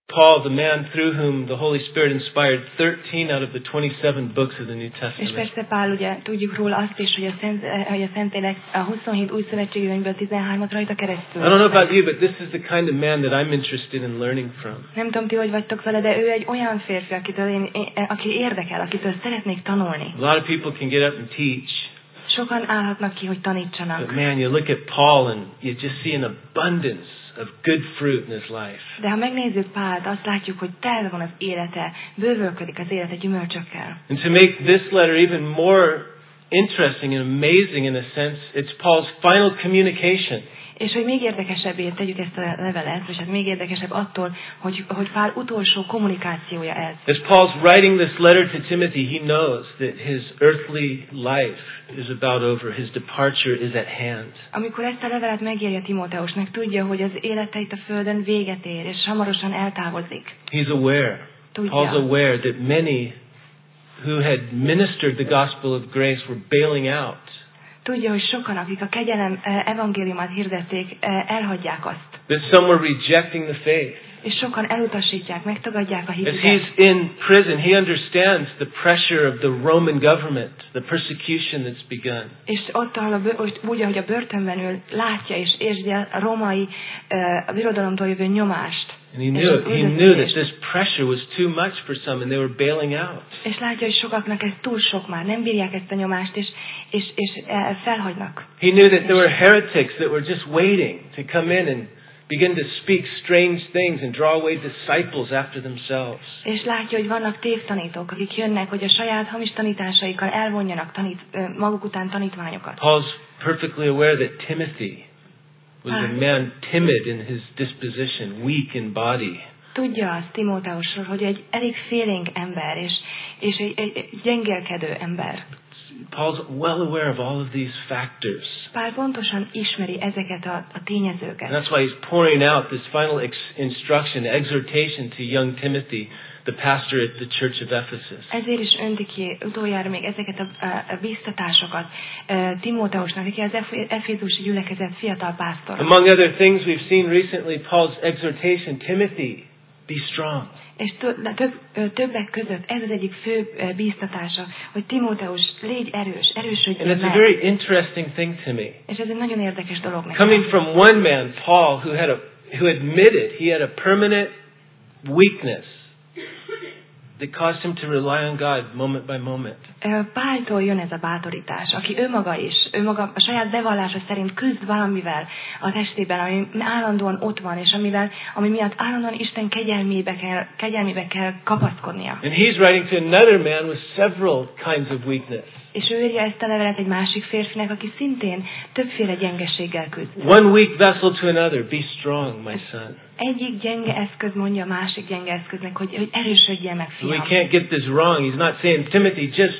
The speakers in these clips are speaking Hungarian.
Paul, the man through whom the Holy Spirit inspired 13 out of the 27 books of the New És Testament. persze Pál, ugye tudjuk róla azt is, hogy a Szentlélek a 27 új szövetségi könyvből 13-at rajta keresztül. I don't know about you, but this is the kind of man that I'm interested in learning from. Nem tudom, ti hogy vagytok vele, de ő egy olyan férfi, aki érdekel, akitől szeretnék tanulni. A lot of people can get up and teach. Sokan állhatnak ki, hogy tanítsanak. But man, you look at Paul and you just see an abundance of good fruit in his life. De ha megnézzük Pált, azt látjuk, hogy tele van az élete, bővölködik az élete gyümölcsökkel. And to make this letter even more interesting and amazing in a sense, it's Paul's final communication. És hogy még érdekesebbé tegyük ezt a levelet, és hát még érdekesebb attól, hogy Pál utolsó kommunikációja ez. As Paul's writing this letter to Timothy, he knows that his earthly life is about over. His departure is at hand. Amikor ezt a levelet megírja Timóteusnak, tudja, hogy az élete itt a földön véget ér, és hamarosan eltávozik. He's aware. Tudja. Paul's aware that many who had ministered the gospel of grace were bailing out. Tudja, hogy sokan, akik a kegyelem evangéliumát hirdették, elhagyják azt. That some were rejecting the faith. És sokan elutasítják, megtagadják a As hitüket. he's in prison, he understands the pressure of the Roman government, the persecution that's begun. És ott, úgy, ahogy a börtönben ül, látja és érzi a római a birodalomtól jövő nyomást. And he knew that this pressure was too much for some and they were bailing out. És látja, hogy sokaknak ez túl sok már, nem bírják ezt a nyomást, és felhagynak. He knew that there were heretics that were just waiting to come in and begin to speak strange things and draw away disciples after themselves. És látja, hogy vannak tévtanítók, akik jönnek, hogy a saját hamis tanításaikkal elvonjanak maguk után tanítványokat. Paul's perfectly aware that Timothy was a man timid in his disposition, weak in body. Tudja azt Timóteusról, hogy egy elég félénk ember, és egy gyengélkedő ember. Paul's well aware of all of these factors. Pál pontosan ismeri ezeket a tényezőket. And that's why he's pouring out this final instruction, exhortation to young Timothy, the pastor at the church of Ephesus. Ezért is önti ki utoljára még ezeket a biztatásokat Timóteusnak, aki az efézusi gyülekezet fiatal pásztor. Among other things we've seen recently, Paul's exhortation, Timothy, be strong. És többek között ez az egyik fő bíztatása, hogy Timóteus, légy erős, erősödjél meg. And it's a very interesting thing to me. És ez egy nagyon érdekes dolog nekem. Coming from one man, Paul, who admitted he had a permanent weakness that caused him to rely on God moment by moment. Páltól jön ez a bátorítás, aki ő maga a saját bevallása szerint küzd valamivel a testében, ami állandóan ott van, és ami miatt állandóan Isten kegyelmébe kell kapaszkodnia. And he's writing to another man with several kinds of weakness. És ő írja ezt a levelet egy másik férfinek, aki szintén többféle gyengeséggel küzd. One weak vessel to another, be strong, my son. Egyik gyenge eszköz mondja a másik gyenge eszköznek, hogy erősödjél meg, fiam. We can't get this wrong. He's not saying, Timothy, just,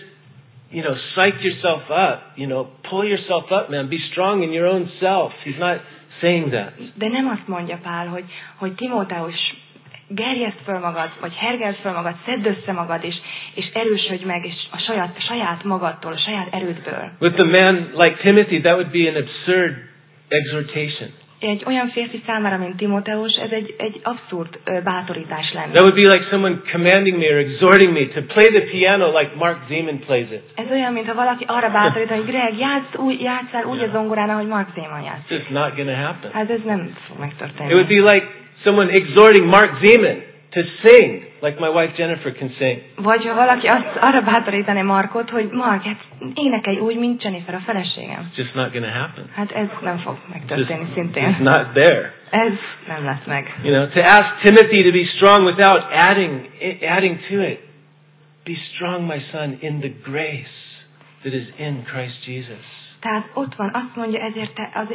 psych yourself up. Pull yourself up, man. Be strong in your own self. He's not saying that. De nem azt mondja Pál, hogy Timóteus, gerjeszd föl magad, vagy hergeld föl magad, szedd össze magad, és erősödj meg, és a saját magadtól, a saját erődből. With a man like Timothy, that would be an absurd exhortation. Egy olyan férfi számára, mint Timóteus, ez egy abszurd bátorítás lenne. That would be like someone commanding me or exhorting me to play the piano like Mark Zeman plays it. Ez olyan, mintha valaki arra bátorítani, hogy Greg, játsszál úgy a zongorán, ahogy Mark Zeman játszik. It's just not going to happen. Hát ez nem fog megtörténni. It would be like someone exhorting Mark Zeman to sing like my wife Jennifer can sing. Vagy ha valaki arra bátorítani Markot, hogy Mark, hát énekelj úgy, mint Jennifer, a feleségem. It's just not going to happen. Hát ez nem fog megtörténni szintén. It's not there. Ez nem lesz meg. To ask Timothy to be strong without adding to it. Be strong, my son, in the grace that is in Christ Jesus. Tehát ott van, azt mondja, ezért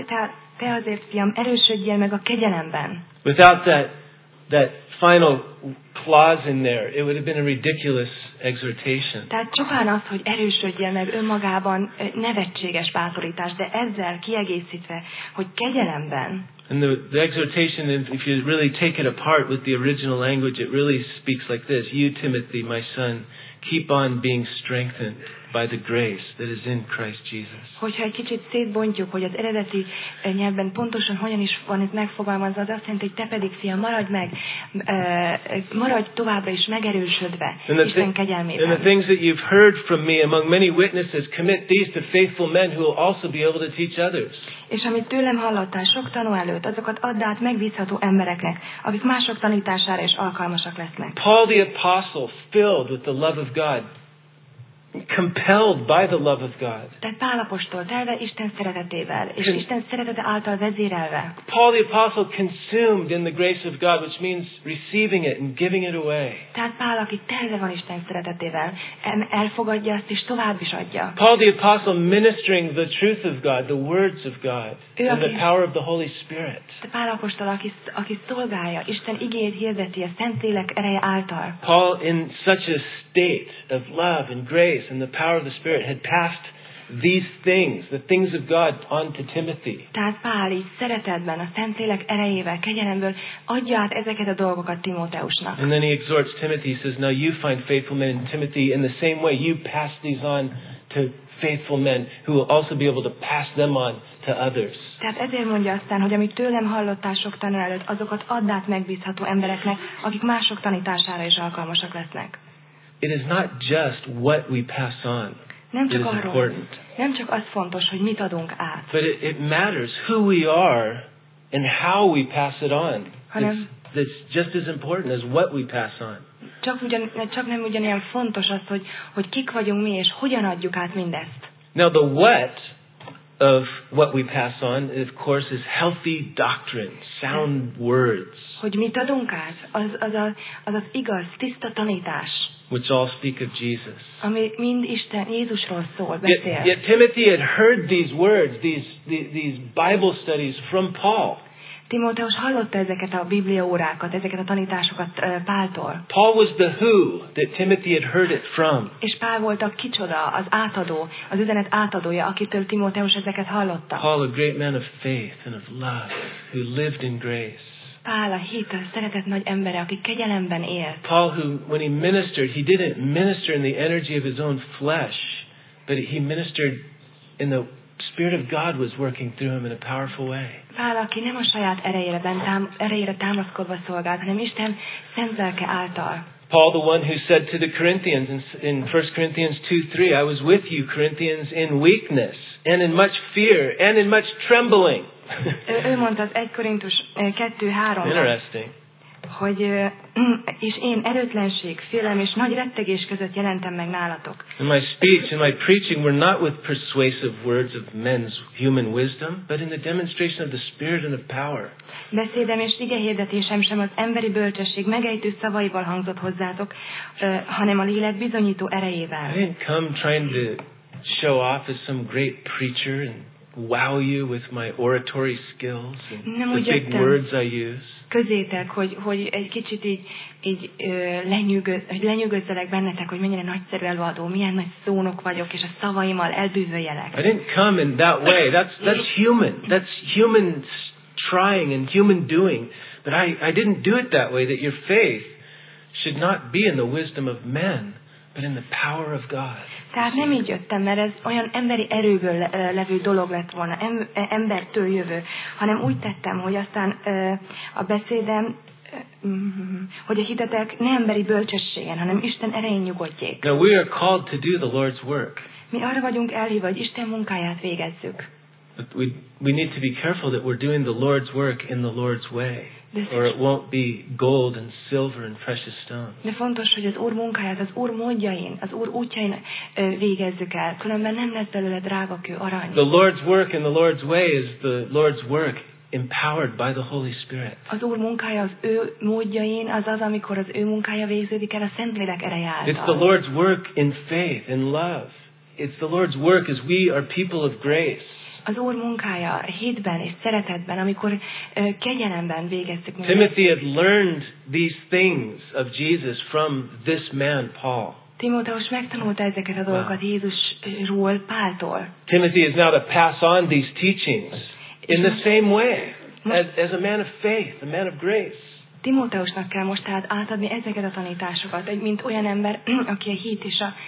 te azért, fiam, erősödjél meg a kegyelemben. Without that final clause in there, it would have been a ridiculous exhortation. Tehát csupán az, hogy erősödjél meg önmagában nevetséges bátorítás, de ezzel kiegészítve, hogy kegyelemben. And the exhortation, if you really take it apart with the original language, it really speaks like this. You, Timothy, my son, keep on being strengthened by the grace that is in Christ Jesus. Hogyha egy kicsit szétbontjuk, hogy az eredeti nyelvben pontosan hogyan is van ez megfogalmazva, az azt jelenti, hogy te pedig, fiam, maradj továbbra is megerősödve Isten kegyelmében. And the things that you've heard from me among many witnesses, commit these to faithful men who will also be able to teach others. És amit tőlem hallottál sok tanú előtt, azokat add át megbízható embereknek, akik mások tanítására is alkalmasak lesznek. Paul the apostle, filled with the love of God, compelled by the love of God. Tehát Pál apostol telve Isten szeretetével, és Isten szeretete által vezérelve. Paul the apostle consumed in the grace of God, which means receiving it and giving it away. Tehát Pál, aki telve van Isten szeretetével, elfogadja azt és tovább is adja. Paul the apostle ministering the truth of God, the words of God, and the power of the Holy Spirit. Pál apostol, aki szolgálja, Isten igéjét hirdeti a Szentlélek ereje által. Paul, in such a state of love and grace and the power of the Spirit, had passed these things, the things of God, on to Timothy. Tehát Pál így szeretetben, a Szentlélek erejével, kegyelemből adja át ezeket a dolgokat Timóteusnak. And then he exhorts Timothy, he says, now you find faithful men in Timothy, in the same way you pass these on to faithful men who will also be able to pass them on to others. Tehát ezért mondja aztán, hogy amit tőlem hallottál sok tanú előtt, azokat add át megbízható embereknek, akik mások tanítására is alkalmasak lesznek. It is not just what we pass on that is important. Nem csak az fontos, hogy mit adunk át. But it matters who we are and how we pass it on. That's just as important as what we pass on. Csak nem ugyanilyen fontos az, hogy kik vagyunk mi, és hogyan adjuk át mindezt. Now the what of what we pass on, of course, is healthy doctrine, sound words. Hogy mit adunk át, az igaz, tiszta tanítás. Which all speak of Jesus. Ami mind Jézusról szól, beszél. Yet Timothy had heard these words, these Bible studies from Paul. Timóteus hallotta ezeket a Biblia órákat, ezeket a tanításokat Páltól. Paul was the who that Timothy had heard it from. És Pál volt a kicsoda, az átadó, az üzenet átadója, akitől Timóteus ezeket hallotta. Paul, a great man of faith and of love, who lived in grace. Pál, a hit, a szeretet nagy embere, aki kegyelemben élt. Paul, who, when he ministered, he didn't minister in the energy of his own flesh, but he ministered in the Spirit of God was working through him in a powerful way. Pál, aki nem a saját erejére támaszkodva szolgált, hanem Isten szent lelke által. Paul, the one who said to the Corinthians in 1 Corinthians 2:3, I was with you, Corinthians, in weakness and in much fear and in much trembling. Ő mondta az 1 Korintus 2:3-ban. Interesting. Hogy és én erőtlenség, félelem és nagy rettegés között jelentem meg nálatok. And my speech and my preaching were not with persuasive words of men's human wisdom, but in the demonstration of the Spirit and of power. Beszédem és igehirdetésem sem az emberi bölcsesség megejtő szavaival hangzott hozzátok, hanem a lélek bizonyító erejével. I didn't come trying to show off as some great preacher and wow you with my oratory skills and the big words I use. Közétek, hogy egy kicsit így lenyűgözzelek bennetek, hogy mennyire nagyszerű előadó, milyen nagy szónok vagyok, és a szavaimmal elbűvöljelek. I didn't come in that way. That's human. That's human trying and human doing. But I didn't do it that way, that your faith should not be in the wisdom of men, but in the power of God. Tehát nem így jöttem, mert ez olyan emberi erőből levő dolog lett volna, embertől jövő, hanem úgy tettem, hogy aztán a beszédem, hogy a hitetek ne emberi bölcsességen, hanem Isten erején nyugodjék. Now we are called to do the Lord's work. Mi arra vagyunk elhívva, hogy Isten munkáját végezzük. But we need to be careful that we're doing the Lord's work in the Lord's way. Or it won't be gold and silver and precious stone. De fontos, hogy az Úr munkáját az Úr módjain, az Úr útjain végezzük el, különben nem lesz belőle drágakő arany. The Lord's work in the Lord's way is the Lord's work empowered by the Holy Spirit. Az Úr munkája az ő módjain az, amikor az ő munkája végződik el a Szentlélek ereje által. It's the Lord's work in faith and love. It's the Lord's work as we are people of grace. Az Úr munkája hitben és szeretetben, amikor kegyelemben végezzük mindezt. Timothy had learned these things of Jesus from this man, Paul. Timóteus megtanulta ezeket a dolgokat Jézusról, Páltól. Timothy is now to pass on these teachings in the same way as a man of faith, a man of grace. Timóteusnak kell most tehát átadni ezeket a tanításokat, mint olyan ember, aki a hit és a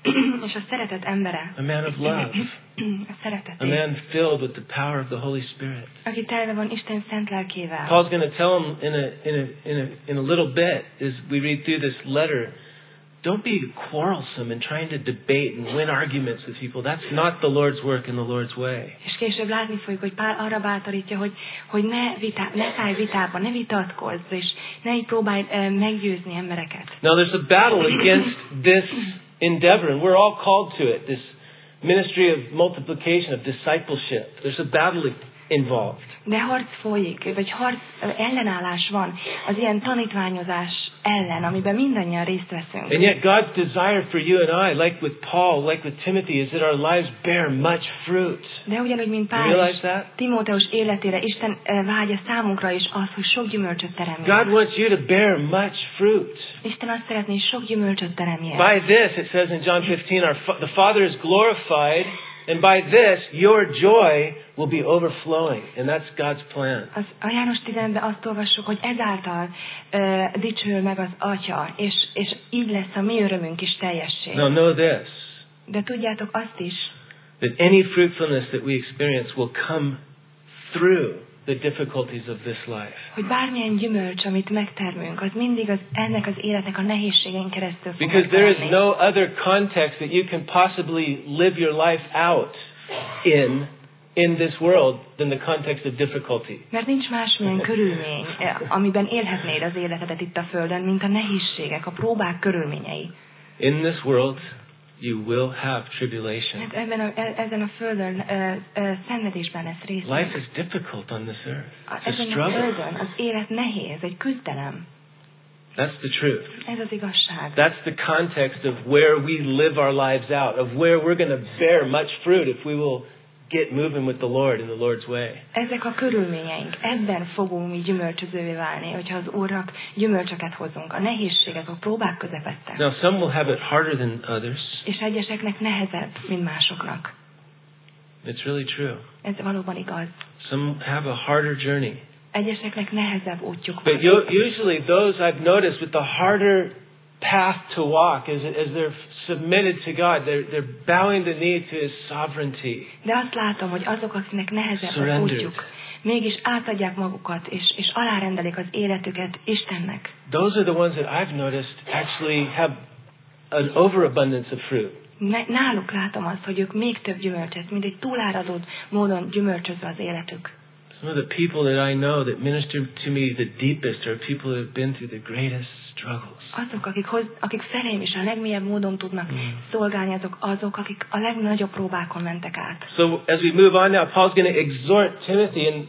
és a szeretet embere. A man of love. A szeretet. A man filled with the power of the Holy Spirit. Aki tele van Isten szent lelkével. Paul's going to tell him in a little bit as we read through this letter, don't be quarrelsome and trying to debate and win arguments with people. That's not the Lord's work and the Lord's way. És később látni fogjuk, hogy Pál arra bátorítja, hogy ne szállj vitába, ne vitatkozz, és ne így próbálj meggyőzni embereket. Now there's a battle against this endeavor, and we're all called to it, this ministry of multiplication, of discipleship. There's a battle involved. De harc folyik, vagy ellenállás van az ilyen tanítványozás ellen, amiben mindannyian részt veszünk. And yet God's desire for you and I, like with Paul, like with Timothy, is that our lives bear much fruit. De ugyanúgy, mint Pál és Timóteus életére, Isten vágya számunkra is az, hogy sok gyümölcsöt teremjünk. God wants you to bear much fruit. Isten azt szeretné, hogy sok gyümölcsöt teremjen. By this, it says in John 15, the Father is glorified, and by this, your joy will be overflowing. And that's God's plan. A János 15-ben azt olvassuk, hogy ezáltal dicsőül meg az Atya, és így lesz a mi örömünk is teljesség. Now know this. De tudjátok azt is, that any fruitfulness that we experience will come through the difficulties of this life. Hogy bármilyen gyümölcs, amit megtermünk, az mindig ennek az életnek a nehézségein keresztül fog Because there is no other context that you can possibly live your life out in this world than the context of difficulty. Mert nincs másmilyen körülmény, amiben élhetnéd az életedet itt a Földön, mint a nehézségek, a próbák körülményei. In this world you will have tribulation. Ezen a Földön szenvedésben lesz részünk. Life is difficult on this earth. Ezen a Földön az élet nehéz, egy küzdelem. That's the truth. Ez az igazság. That's the context of where we live our lives out, of where we're going to bear much fruit if we will get moving with the Lord in the Lord's way. Ezek a körülményeink, ebben fogunk mi gyümölcsözővé válni, hogyha az Úrnak gyümölcsöket hozunk, a nehézségek, a próbák közepette. Now some will have it harder than others. És egyeseknek nehezebb, mint másoknak. It's really true. Ez valóban igaz. Some have a harder journey. Egyeseknek nehezebb útjuk van. But usually those I've noticed with the harder path to walk as they're submitted to God, they're bowing the knee to His sovereignty. De azt látom, hogy azok, akiknek nehezebb az útjuk, mégis átadják magukat, és alárendelik az életüket Istennek. Those are the ones that I've noticed actually have an overabundance of fruit. Náluk látom azt, hogy ők még több gyümölcsöt, mint egy túláradó módon gyümölcsözve az életük. Some of the people that I know that minister to me the deepest are people who have been through the greatest struggles. Azok, akik felém is a legmélyebb módon tudnak szolgálni, azok, akik a legnagyobb próbákon mentek át. So as we move on now, Paul's going to exhort Timothy and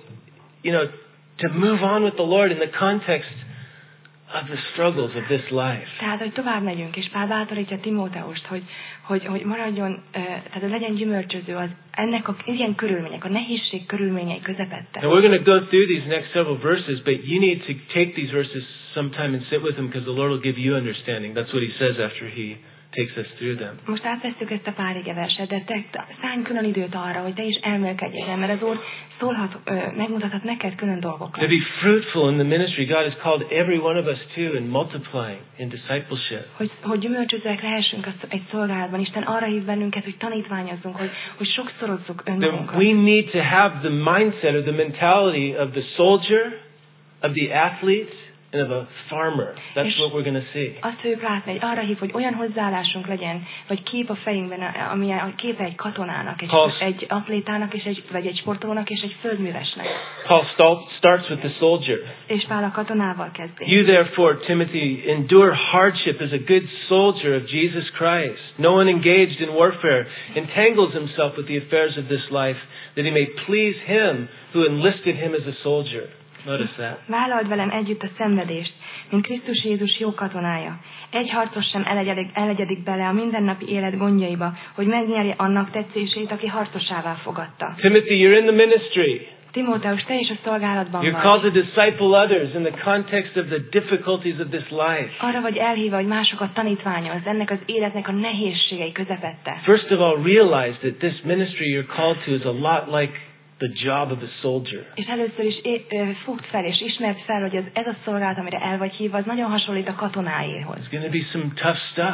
to move on with the Lord in the context of the struggles of this life. Tehát, hogy tovább megyünk, és Pál bátorítja Timóteust, hogy maradjon, tehát legyen gyümölcsöző az ennek a ilyen körülmények, a nehézség körülményei közepette. And we're going to go through these next several verses, but you need to take these verses sometime and sit with them because the Lord will give you understanding. That's what He says after He takes us through them. Most átvesztük ezt a pár igeverset, de te szállj külön időt arra, hogy te is elmélkedj ezen, mert az Úr megmutathat neked külön dolgokat. To be fruitful in the ministry God has called every one of us to in multiplying in discipleship. Hogy gyümölcsözőek lehessünk egy szolgálatban. Isten arra hív bennünket, hogy tanítványozzunk, hogy sokszorozzuk önmagunkat. We need to have the mindset or the mentality of the soldier, of the athlete, and of a farmer. That's what we're going to see. Azt fogjuk látni, hogy arra hív, hogy olyan hozzáállásunk legyen, vagy kép a fejünkben, ami a képe egy katonának, egy atlétának, vagy egy sportolónak, és egy földművesnek. Paul starts with the soldier. És Pál a katonával kezdi. You therefore, Timothy, endure hardship as a good soldier of Jesus Christ. No one engaged in warfare entangles himself with the affairs of this life, that he may please him who enlisted him as a soldier. Notice that. Vállald velem együtt a szenvedést, mint Krisztus Jézus jó katonája. Egy harcos sem elegyedik bele a mindennapi élet gondjaiba, hogy megnyerje annak tetszését, aki harcosává fogadta. Timothy, you're in the ministry. Timóteus, te is a szolgálatban vagy. You're called to disciple others in the context of the difficulties of this life. Arra vagy elhívva, hogy másokat tanítványozz ennek az életnek a nehézségei közepette. First of all, realize that this ministry you're called to is a lot like the job of a soldier. És először is fogd fel és ismerd fel, hogy ez a szolgálat, amire el vagy hívva, az nagyon hasonlít a katonáéhoz. It's going to be some tough stuff.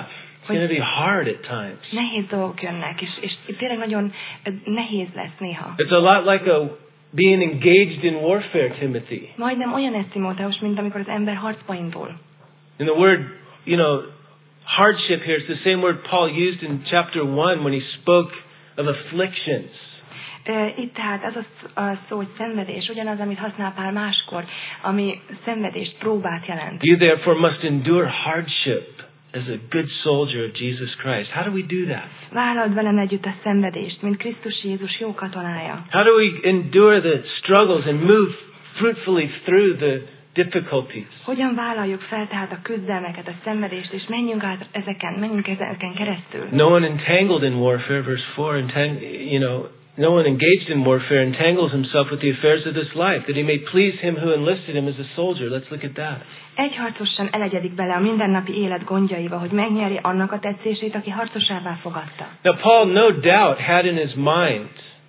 It's going to be hard at times. Nehéz dolgok jönnek, és tényleg nagyon nehéz lesz néha. It's a lot like being engaged in warfare, Timothy. Majdnem olyan ez, Timóteus, mint amikor az ember harcba indul. And the word, hardship here is the same word Paul used in chapter 1 when he spoke of afflictions. Itt tehát az a szó, hogy szenvedés, ugyanaz, amit használ Pál máskor, ami szenvedést, próbát jelent. You therefore must endure hardship as a good soldier of Jesus Christ. How do we do that? Vállald velem együtt a szenvedést, mint Krisztus Jézus jó katonája. How do we endure the struggles and move fruitfully through the difficulties? Hogyan vállaljuk fel tehát a küzdelmeket, a szenvedést, és menjünk ezeken keresztül? No one entangled in warfare, verse 4, no one engaged in warfare entangles himself with the affairs of this life, that he may please him who enlisted him as a soldier. Let's look at that. Egy harcos sem elegyedik bele a mindennapi élet gondjaiba, hogy megnyeri annak a tetszését, aki harcosává fogadta. Now Paul no doubt had in his mind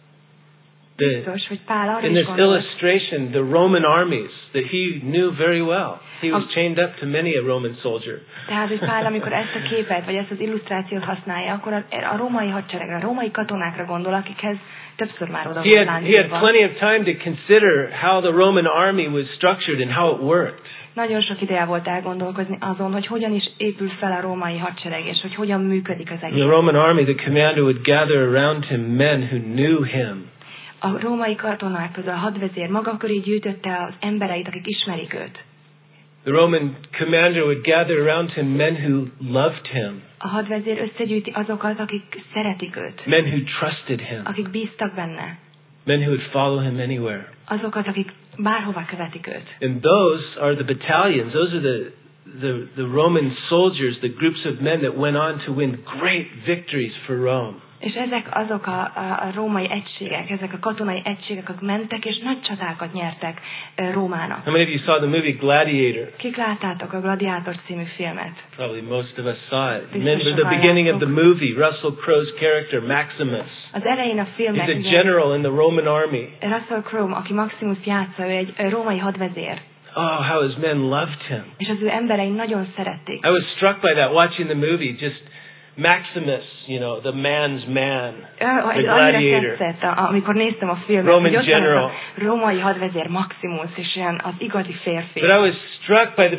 biztos, hogy Pál arra in is this gondolt, illustration the Roman armies that he knew very well. He was chained up to many a Roman soldier. Tehát, hogy Pál, amikor ezt a képet, vagy ezt az illusztrációt használja, akkor a római hadseregre, a római katonákra gondol, akikhez többször már oda volt láncolva. He had plenty of time to consider how the Roman army was structured and how it worked. Nagyon sok ideje volt elgondolkozni azon, hogy hogyan is épül fel a római hadsereg, és hogy hogyan működik az egész. In the Roman army, the commander would gather around him men who knew him. A római katonák közül a hadvezér maga köré gyűjtötte az embereit, akik ismerik őt. The Roman commander would gather around him men who loved him. A hadvezér összegyűjti azokat, akik szeretik őt. Men who trusted him. Akik bíztak benne. Men who would follow him anywhere. Azokat, akik bárhova követik őt. And those are the battalions. Those are the Roman soldiers, the groups of men that went on to win great victories for Rome. És ezek azok a római egységek, ezek a katonai egységek, akik mentek és nagy csatákat nyertek Rómának. How many of you saw the movie Gladiator? Kik láttátok a Gladiátor című filmet? Probably most of us saw it. Remember the beginning of the movie, Russell Crowe's character, Maximus. Az elején a filmnek he's a general in the Roman army. Russell Crowe, aki Maximus játsza, ő egy római hadvezér. Oh, how his men loved him. És az ő emberei nagyon szerették. I was struck by that watching the movie, just Maximus, the man's man, the gladiator. Tetszett, amikor néztem a filmet, Roman general. A római hadvezér Maximus, és ilyen az igazi férfi. But I was struck by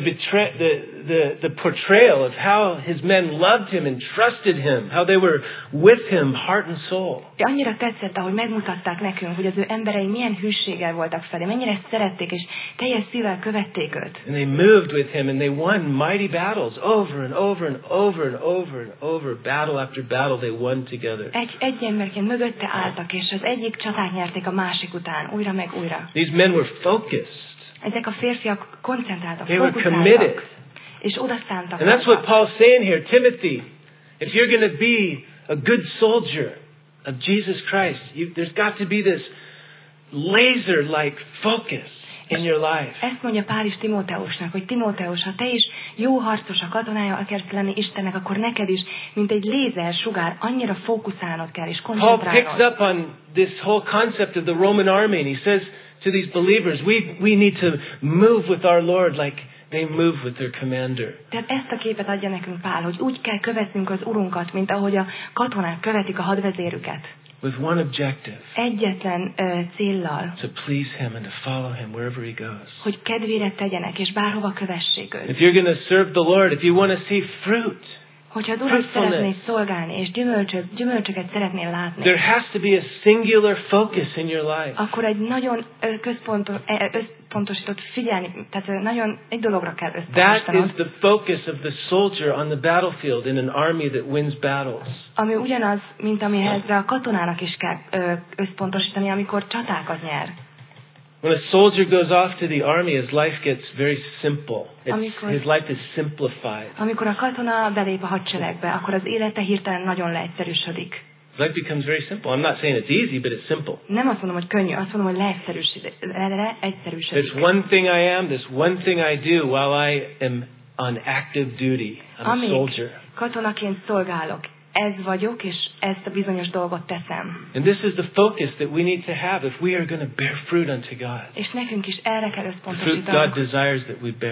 the portrayal of how his men loved him and trusted him, how they were with him, heart and soul. Annyira tetszett, ahogy megmutatták nekünk, hogy az ő emberei milyen hűséggel voltak felé, mennyire szerették, és teljes szívvel követték őt. And they moved with him, and they won mighty battles over and over and over and over and over. Battle after battle they won together. Egy emberként mögötte álltak, és az egyik csatát nyerték a másik után, újra meg újra. These men were focused. Ezek a férfiak koncentráltak, they were committed. És oda szántak. And that's what Paul's saying here, Timothy. If you're going to be a good soldier of Jesus Christ, there's got to be this laser-like focus in your life. Ezt mondja Pál is Timóteusnak, hogy Timóteus, ha te is jó harcos, a katonája akarsz lenni Istennek, akkor neked is, mint egy lézer sugár, annyira fókuszálnod kell és koncentrálnod. Paul picks up on this whole concept of the Roman army, and he says to these believers, we need to move with our Lord like they move with their commander. Tehát ezt a képet adja nekünk Pál, hogy úgy kell követnünk az Urunkat, mint ahogy a katonák követik a hadvezérüket. With one objective. Egyetlen céllal. To please him and to follow him wherever he goes. Hogy kedvére tegyenek és bárhova kövessék őt. If you're going to serve the Lord, if you want to see fruit, hogyha az Urat szeretnél szolgálni és gyümölcsöket szeretnél látni, there has to be a singular focus in your life. Akkor egy nagyon összpontosított figyelni, tehát nagyon egy dologra kell összpontosítanod. That is the focus of the soldier on the battlefield in an army that wins battles. Ami ugyanaz, mint amihez a katonának is kell összpontosítani, amikor csatákat nyer. When a soldier goes off to the army, his life gets very simple. His life is simplified. Amikor a katona belép a hadseregbe, akkor az élete hirtelen nagyon leegyszerűsödik. Life becomes very simple. I'm not saying it's easy, but it's simple. Nem azt mondom, hogy könnyű, azt mondom, hogy leegyszerűsödik. There's one thing I am, there's one thing I do while I am on active duty. I'm a soldier. Katonaként szolgálok. Ez vagyok, és ezt a bizonyos dolgot teszem. And this is the focus that we need to have if we are going to bear fruit unto God. És nekünk is erre kell The fruit összpontosítanunk. God desires that we bear.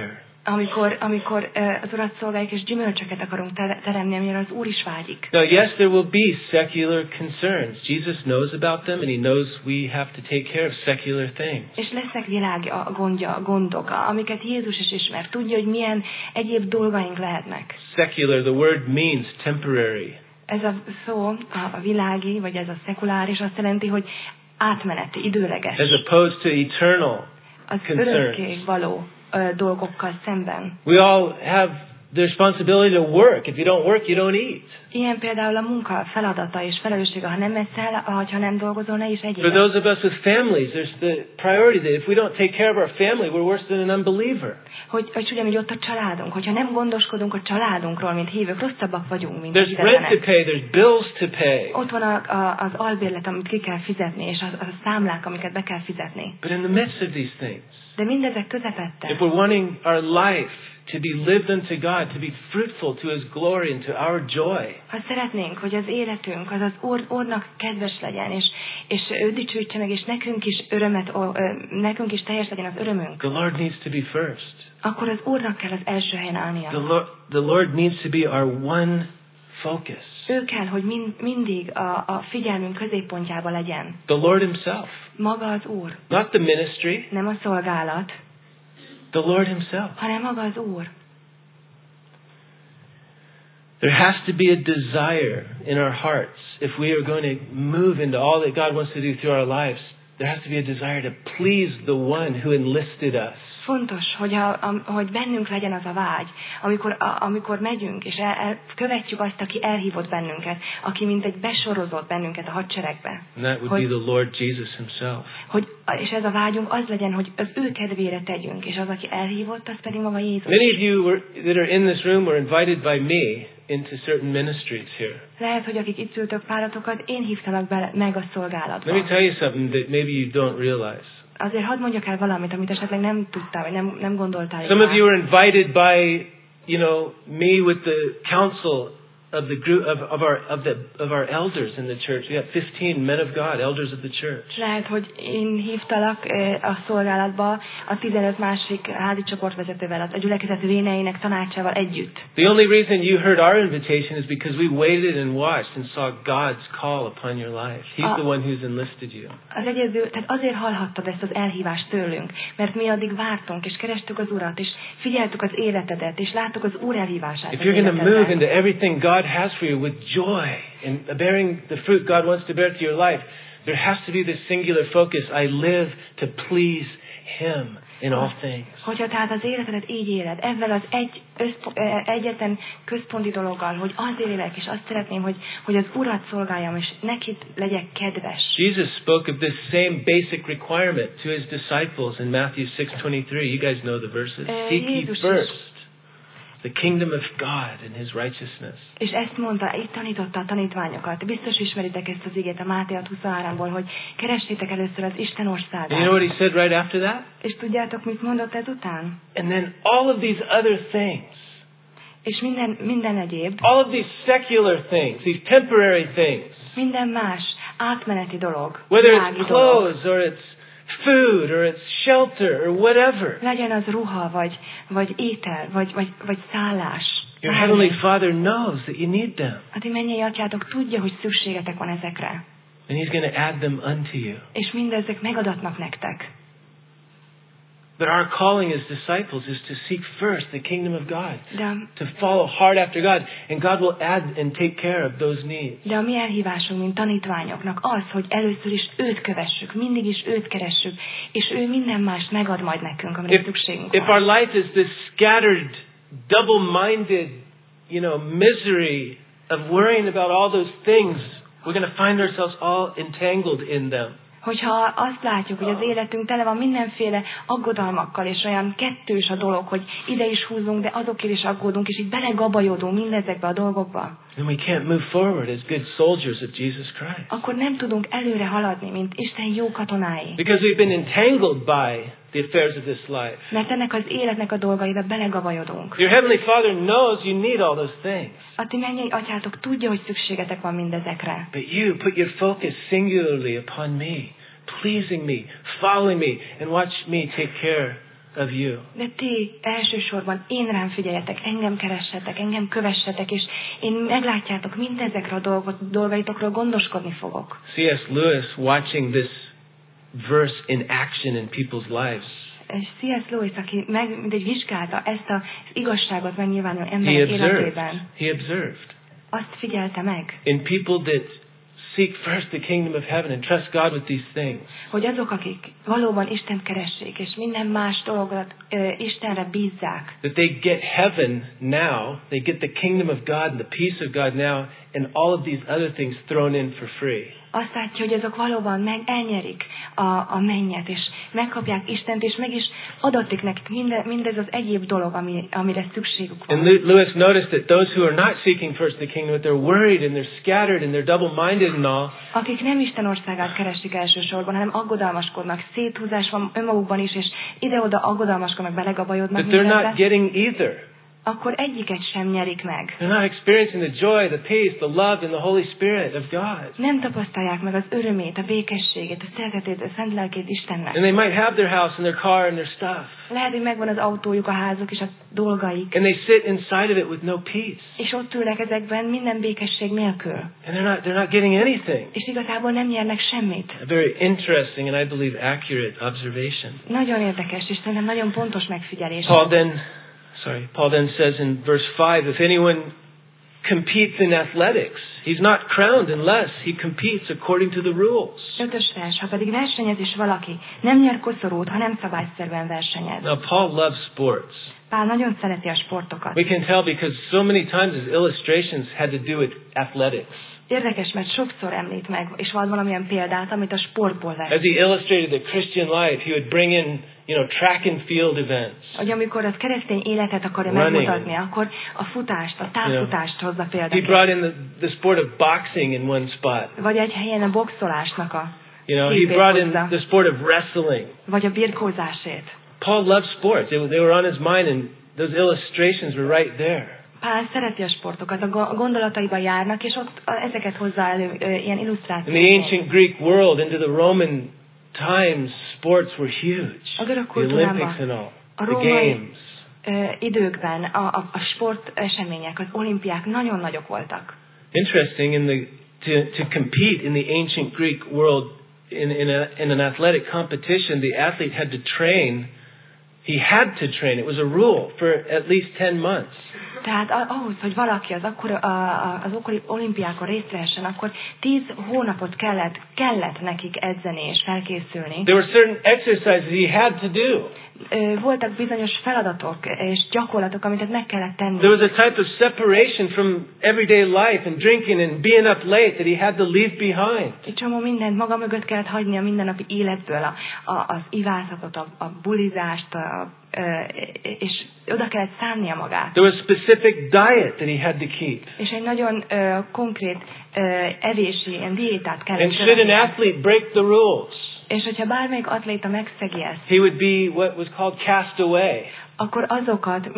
amikor az Urat szolgáljuk, és gyümölcsöket akarunk teremni, amire az Úr is vágyik. Now, yes, there will be secular concerns. Jesus knows about them, and he knows we have to take care of secular things. És lesznek világi gondok, amiket Jézus is ismer. Tudja, hogy milyen egyéb dolgaink lehetnek. Secular, the word means temporary. Ez a szó, a világi, vagy ez a szekuláris, azt jelenti, hogy átmeneti, időleges. As opposed to eternal az concerns. örökké való dolgokkal szemben. We all have the responsibility to work. If you don't work, you don't eat. Ilyen például a munka feladata és felelőssége, ha nem eszel, ha nem dolgozol, ne is egyél. For those of us with families, there's the priority that if we don't take care of our family, we're worse than an unbeliever. Hogy ugyanúgy ott a családunk, hogyha nem gondoskodunk a családunkról, mint hívők, rosszabbak vagyunk, mint There's rent to pay, there's bills to pay. Ott van az albérlet, amit ki kell fizetni, és a számlák, amiket be kell fizetni. But in the midst of these things, de mindezek közepette, if we're wanting our life to be lived unto God, to be fruitful to His glory and to our joy. Ha szeretnénk, hogy az életünk az Úrnak kedves legyen, és ő dicsőítse meg, és nekünk is teljes legyen az örömünk. The Lord needs to be first. Akkor az Úrnak kell az első helyen állnia. The Lord needs to be our one focus. Ő kell, hogy mindig a figyelmünk középpontjában legyen. The Lord Himself. Maga az Úr. Not the ministry. Nem a szolgálat. The Lord Himself. Hanem maga az Úr. There has to be a desire in our hearts if we are going to move into all that God wants to do through our lives. There has to be a desire to please the one who enlisted us. Fontos, hogy bennünk legyen az a vágy, amikor megyünk, és követjük azt, aki elhívott bennünket, aki mint egy besorozott bennünket a hadseregbe. And that would be the Lord Jesus Himself. És ez a vágyunk az legyen, hogy az ő kedvére tegyünk, és az, aki elhívott, az pedig maga Jézus. Many of you that are in this room were invited by me into certain ministries here. Lehet, hogy akik itt ültök páratokat, én hívtalak meg a szolgálatba. Let me tell you something that maybe you don't realize. Azért hadd mondjak el valamit, amit esetleg nem tudtál, vagy nem gondoltál. Some of you were invited by, me with the council of the group of our elders in the church. We have 15 men of God, elders of the church. Lehet, hogy én hívtalak a szolgálatba a 15 másik házi csoportvezetővel, a gyülekezet véneinek tanácsával együtt. The only reason you heard our invitation is because we waited and watched and saw God's call upon your life. He's the one who's enlisted you. Tehát azért hallhattad ezt az elhívást tőlünk, mert mi addig vártunk, és kerestük az Urat, és figyeltük az életedet, és láttuk az Úr elhívását. If you're going to move into everything God has for you with joy and bearing the fruit God wants to bear to your life, there has to be this singular focus. I live to please Him in all things. Hogyha tehát az életedet így éled, ezzel az egyetlen központi dologgal, hogy azért élek, és azt szeretném, hogy az Urat szolgáljam, és neki legyek kedves. Jesus spoke of this same basic requirement to His disciples in Matthew 6:23. You guys know the verses. Seek ye first the kingdom of God and His righteousness. És ezt mondta, itt tanította a tanítványokat. Biztos ismeritek ezt az igét a Máté 23-ból, hogy keressétek először az Isten országát. You know what He said right after that? És tudjátok, mit mondott ezután? And then all of these other things. És minden egyéb. All of these secular things, these temporary things. Minden más átmeneti dolog. Whether it's clothes or it's food or it's shelter or whatever. Legyen az ruha, vagy étel, vagy szállás. Your Heavenly Father knows that you need them. A ti mennyei atyátok tudja, hogy szükségetek van ezekre. And He's going to add them unto you. És mindezek megadatnak nektek. But our calling as disciples is to seek first the kingdom of God, to follow hard after God, and God will add and take care of those needs. De a mi elhívásunk, mint tanítványoknak az, hogy először is őt kövessük, mindig is őt keressük, és ő minden mást megad majd nekünk, amire szükségünk van. If our life is this scattered, double-minded, misery of worrying about all those things, we're going to find ourselves all entangled in them. Hogyha azt látjuk, hogy az életünk tele van mindenféle aggodalmakkal, és olyan kettős a dolog, hogy ide is húzunk, de azokért is aggódunk, és így belegabajodunk mindezekbe a dolgokba. Then we can't move forward as good soldiers of Jesus Christ. Akkor nem tudunk előre haladni, mint Isten jó katonái. Because we've been entangled by the affairs of this life. Mert ennek az életnek a dolgaiba belegabajodunk. Your Heavenly Father knows you need all those things. A ti mennyei atyátok tudja, hogy szükségetek van mindezekre. But you put your focus singularly upon me, pleasing me, following me, and watch me take care of you. De ti elsősorban én rám figyeljetek, engem keressetek, engem kövessetek, és én meglátjátok mindezekre a dolgaitokról gondoskodni fogok. C.S. Lewis, watching this verse in action in people's lives, És C.S. Lewis, aki mindegy vizsgálta ezt az igazságot megnyilvánuló emberek életében, he observed azt figyelte meg, in people that seek first the kingdom of heaven and trust God with these things, hogy azok, akik valóban Istent keressék, és minden más dolgot Istenre bízzák, that they get heaven now, they get the kingdom of God and the peace of God now, and all of these other things thrown in for free. Azt látja, hogy azok valóban elnyerik a mennyet, és megkapják Istent, és meg is adatik nekik mindez az egyéb dolog, amire szükségük van. And Lewis noticed that those who are not seeking first the kingdom, they're worried and they're scattered and they're double-minded and all. Akik nem Isten országát keresik elsősorban, hanem aggodalmaskodnak, széthúzás van önmagukban is, és ide-oda aggodalmaskodnak, belegabajodnak But they're not mindenbe, getting either. akkor egyiket sem nyerik meg. They're not experiencing the joy, the peace, the love, and the Holy Spirit of God. Nem tapasztalják meg az örömét, a békességét, a szeretetét, a szent lelkét Istennek. And they might have their house and their car and their stuff. Lehet, hogy megvan az autójuk, a házuk és a dolgaik. And they sit inside of it with no peace. És ott ülnek ezekben minden békesség nélkül. And they're not getting anything. És igazából nem nyernek semmit. A very interesting and I believe accurate observation. Nagyon érdekes, és szerintem nagyon pontos megfigyelés. Paul then says in verse 5, if anyone competes in athletics, he's not crowned unless he competes according to the rules. 5. vers, ha pedig versenyez is valaki, nem nyer koszorút, ha nem szabályszerűen versenyez. Now Paul loves sports. Pál nagyon szereti a sportokat. We can tell because so many times his illustrations had to do with athletics. Érdekes, mert sokszor említ meg, és van valamilyen példát, amit a sportból vett. As he illustrated the Christian life, he would bring in, track and field events. Hogy amikor az keresztény életet akarja megmutatni, akkor a futást, a távfutást hozza például. He brought in the sport of boxing in one spot. Vagy egy helyen a boxolásnak a he brought in the sport of wrestling. Vagy a birkózásét. Paul loved sports. They were on his mind and those illustrations were right there. Pál szereti a sportokat, a gondolataiba járnak, és ott ezeket hozzá elő ilyen illusztrációk. In the ancient Greek world, into the Roman times, sports were huge. A görög The Olympics and all, the games. Időkben a sport események, az olimpiák nagyon nagyok voltak. Interesting, to compete in the ancient Greek world in an athletic competition, the athlete had to train. He had to train. It was a rule for at least 10 months. Tehát ahhoz, hogy valaki az akkori olimpiákon részt vehessen, akkor 10 hónapot kellett nekik edzeni és felkészülni. There were certain exercises he had to do. Voltak bizonyos feladatok és gyakorlatok, amit meg kellett tenni. There was a type of separation from everyday life and drinking and being up late that he had to leave behind. Egy csomó mindent maga mögött kellett hagyni a mindennapi életből, az ivászatot, a bulizást, és oda kellett szánnia magát. There was a specific diet that he had to keep. És egy nagyon konkrét evési ilyen diétát kellett And should an athlete break the rules, és hogyha bármelyik atléta megszegi ezt, he would be what was called cast away. Akkor azokat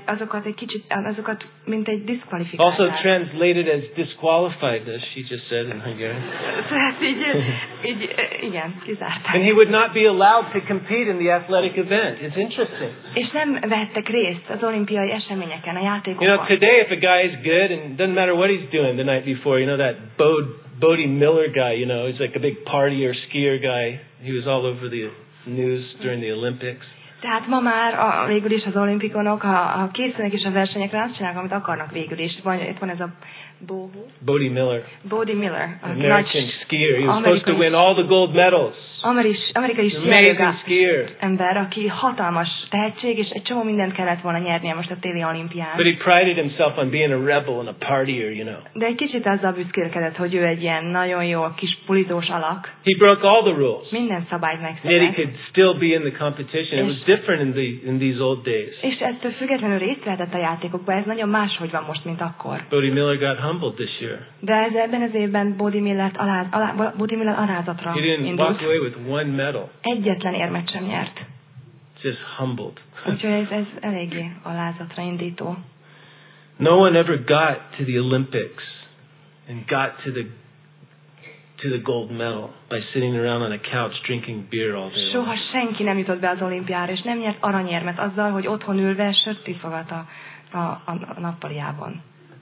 mint egy diszkvalifikálták. Also translated as disqualified, as she just said in Hungarian. Tehát így igen, kizárták. And he would not be allowed to compete in the athletic event. It's interesting. És nem vettek részt az olimpiai eseményeken, a játékokon. Today if a guy is good and doesn't matter what he's doing the night before, that Bodie Miller guy, he's like a big partier skier guy. He was all over the news during the Olympics. Tehát ma már végül is az olimpikonok, ha készülnek is a versenyekre, azt csinálnak, amit akarnak végül is. Itt van ez a Bodie Miller. Bodie Miller. American skier. He was supposed to win all the gold medals. Amerikai skier ember, aki hatalmas tehetség, és egy csomó mindent kellett volna nyernie most a téli olimpián. But he prided himself on being a rebel and a partier, De egy kicsit azzal büszkélkedett, hogy ő egy ilyen nagyon jó kis pulizós alak. He broke all the rules. Minden szabályt megszegett. Yet he could still be in the competition. It was different in these old days. És ettől függetlenül részt vehetett a játékokban. Ez nagyon máshogy van most, mint akkor. Bodie Miller got humbled this year. De ebben az évben Bodie Miller alázatra He didn't walk away with one medal. Egyetlen érmet sem nyert. Just humbled. Úgyhogy ez eléggé alázatra indító. No one ever got to the Olympics and got to the gold medal by sitting around on a couch drinking beer all day long. Soha senki nem jutott be az olimpiára, és nem nyert aranyérmet azzal, hogy otthon ülve sört iszogat a nappaliában.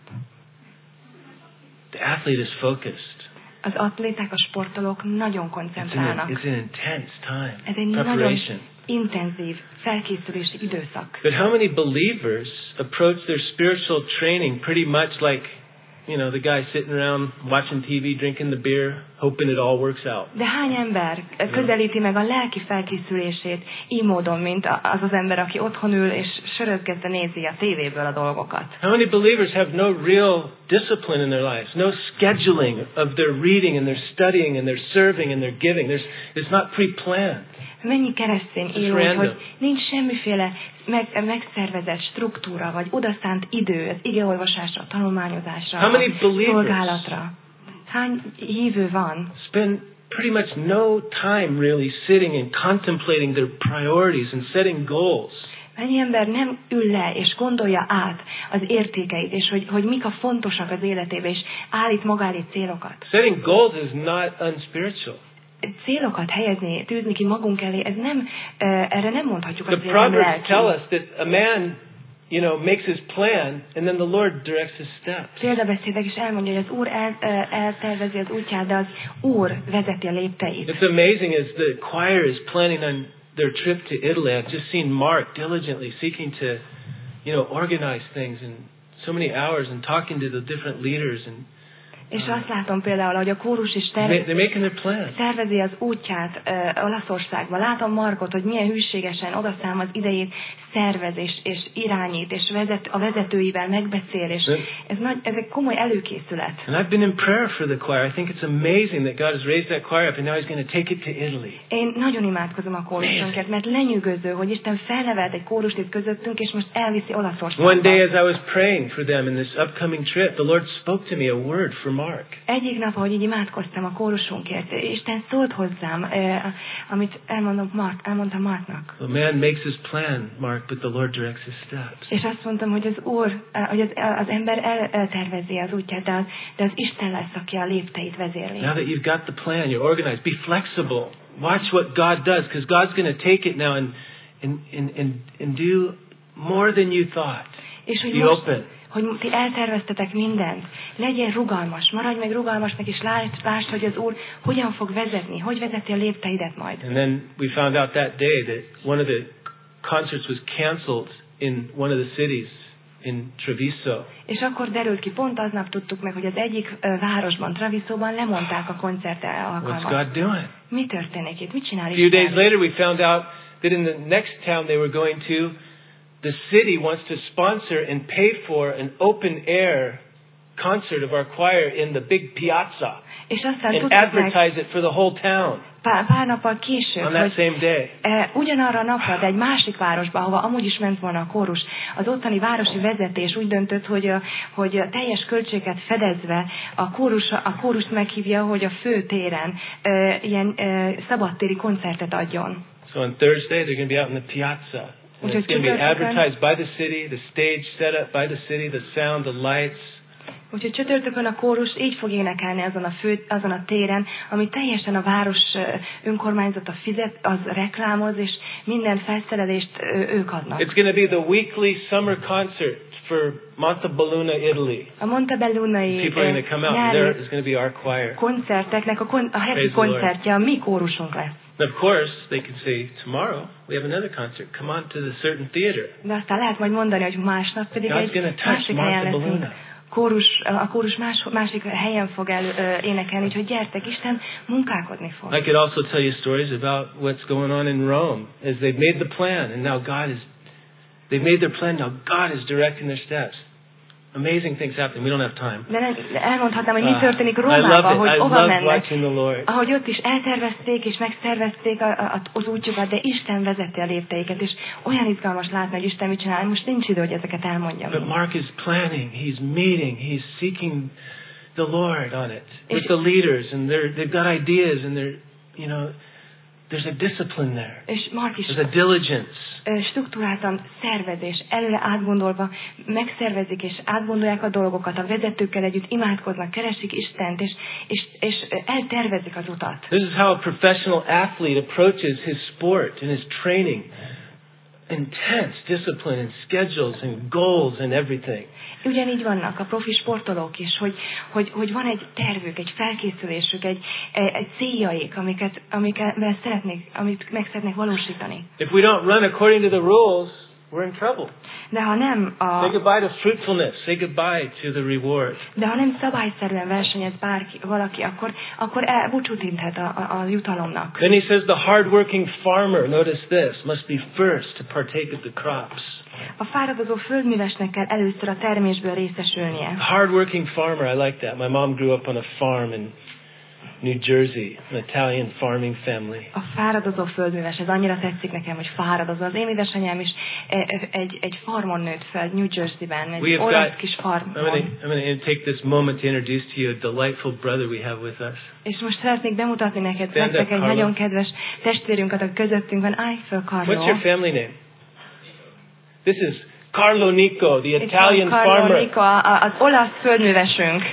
The athlete is focused. Az atléták, a sportolók nagyon koncentrálnak. It's an intense time. Ez egy nagyon intenzív felkészülési időszak. But how many believers approach their spiritual training pretty much like, the guy sitting around watching TV, drinking the beer, hoping it all works out? De hány ember közelíti meg a lelki felkészülését így módon, mint az ember, aki otthon ül és sörözgetve nézi a tévéből a dolgokat? How many believers have no real discipline in their lives, no scheduling of their reading and their studying and their serving and their giving? It's not pre-planned. Mennyi keresztény él úgy, hogy nincs semmiféle megszervezett struktúra, vagy odaszánt idő az igeolvasásra, tanulmányozásra, szolgálatra. Hány hívő van? Spend pretty much no time really sitting and contemplating their priorities and setting goals. Mennyi ember nem ül le és gondolja át az értékeit, és hogy mik a fontosak az életében, és állít maga elé célokat. Setting goals is not unspiritual. Célokat helyezni, tűzni ki magunk elé, ez nem, erre nem mondhatjuk azt, hogy nem lelki. The Proverbs tell us that a man, makes his plan, and then the Lord directs his steps. Példabeszédek is elmondja, hogy az Úr eltervezi az útját, de az Úr vezeti a lépteit. It's amazing as the choir is planning on their trip to Italy. I've just seen Mark diligently seeking to, organize things in so many hours and talking to the different leaders and és azt látom például, hogy a kórus is tervezi az útját Olaszországba. Látom Markot, hogy milyen hűségesen odaszám az idejét, szervez és irányít, és a vezetőivel megbeszél, és ez egy komoly előkészület. And I've been in prayer for the choir. I think it's amazing that God has raised that choir up and now he's going to take it to Italy. Én nagyon imádkozom a kórusunkért, mert lenyűgöző, hogy Isten felnevelt egy kórust itt közöttünk, és most elviszi Olaszországba. One day as I was praying for them in this upcoming trip, the Lord spoke to me a word for Mark. Egyik nap, ahogy így imádkoztam a kórusunkért, Isten szólt hozzám, amit elmondtam Marknak. The man makes his plan, Mark, but the Lord directs his steps. És azt mondtam, hogy az Úr, hogy az ember eltervezi az útját, de az Isten lesz, aki a lépteit vezérli. Now that you've got the plan, you're organized, be flexible. Watch what God does, because God's going to take it now and do more than you thought. És hogy be open. Hogy ti elterveztetek mindent, legyen rugalmas, maradj meg rugalmasnak, és lásd, hogy az Úr hogyan fog vezetni, hogy vezeti a lépteidet majd. And then we found out that day that one of the concerts was canceled in one of the cities in Treviso. És akkor derült ki, pont aznap tudtuk meg, hogy az egyik városban, Trevisóban lemondták a koncert alkalmat. What's God doing? Mi történik itt? Mit csinál Isten? A few days later we found out that in the next town they were going to, the city wants to sponsor and pay for an open air concert of our choir in the big piazza and advertise it for the whole town. Pár nappal később, on that same day. Ugyanarra a napra, de egy másik városba, ahova amúgy is ment volna a kórus, az ottani városi vezetés úgy döntött, hogy a teljes költséget fedezve a kórust meghívja, hogy a főtéren ilyen szabadtéri koncertet adjon. So on Thursday they're going to be out in the piazza. And it's going to be advertised by the city, the stage set up by the city, the sound, the lights. Úgyhogy csütörtökön a kórus így fog énekelni azon a téren, ami teljesen a város önkormányzata fizet, az reklámoz, és minden felszerelést ők adnak. It's going to be the weekly summer concert for Montebelluna, Italy. A Montebellunai people are going to come out, and there is going to be our choir. Koncerteknek a heti koncertje a mi kórusunk lesz. And of course, they can say, tomorrow we have another concert. Come on to the certain theater. De aztán lehet majd mondani, hogy másnap pedig egy másik helyen leszünk. A kórus másik helyen fog énekelni, úgyhogy gyertek, Isten munkálkodni fog. I could also tell you stories about what's going on in Rome, as they've made the plan, and now they've made their plan, now God is directing their steps. Amazing things happening. We don't have time. De elmondhatnám, hogy mi történik Rómában, hogy hova mennek. Ahogy ott is eltervezték és megszervezték az útjukat, de Isten vezeti a lépteiket, és olyan izgalmas látni, hogy Isten mit csinál. Most nincs idő, hogy ezeket elmondjam. But Mark is planning, he's meeting, he's seeking the Lord on it with the leaders, and they've got ideas, and there's a discipline there. És Mark is there's a diligence. struktúráltan szervezés, előre átgondolva megszervezik és átgondolják a dolgokat, a vezetőkkel együtt imádkoznak, keresik Istent, és eltervezik az utat. This is how a professional athlete approaches his sport and his training. Intense discipline and schedules and goals and everything. Ugyanígy vannak a profi sportolók is, hogy van egy tervük, egy felkészülésük, egy céljaik, amit meg szeretnék valósítani. If we don't run according to the rules, we're in trouble. De ha nem say goodbye to fruitfulness, say goodbye to the reward. De ha nem szabályszerűen versenyez valaki, akkor búcsút inthet a jutalomnak. Then he says the hardworking farmer, notice this, must be first to partake of the crops. A fáradozó földművesnek kell először a termésből részesülnie. Hardworking farmer, I like that. My mom grew up on a farm in New Jersey, an Italian farming family. A fáradozó földműves, ez annyira tetszik nekem, hogy fáradozó. Az én édesanyám is egy farmon nőtt fel, New Jersey-ben, egy olasz kis farmon. I'm going to take this moment to introduce to you a delightful brother we have with us. És most szeretnék bemutatni nektek egy nagyon kedves testvérünket, a közöttünk van. Állj föl, Carlo. What's your family name? This is Carlo Nico, the Italian Carlo farmer. Nico, az olasz földművesünk.